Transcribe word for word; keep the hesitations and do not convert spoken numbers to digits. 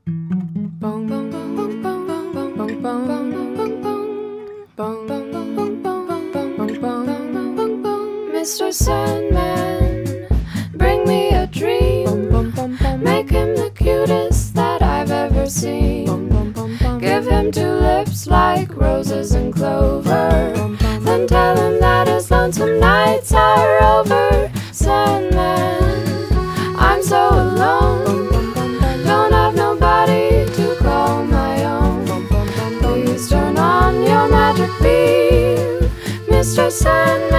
Mister Sandman, bring me a dream. Make him the cutest that I've ever seen. Give him two lips like roses and clover. Then tell him that his lonesome nights are over. Sandman, I'm so alone. Don't have nobody to call my own. Please turn on your magic beam, Mister Sandman.